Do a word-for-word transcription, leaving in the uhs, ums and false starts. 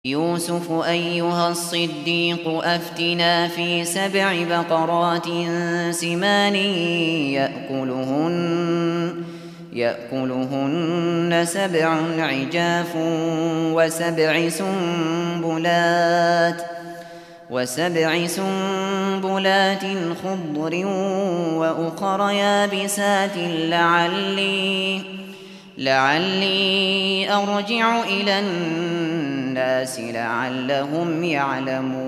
يوسف أيها الصديق أفتنا في سبع بقرات سمان يأكلهن يأكلهن سبع عجاف وسبع سنبلات وسبع سنبلات خضر وأخر يابسات لعلي لعلي أرجع إلى الناس لعلهم يعلمون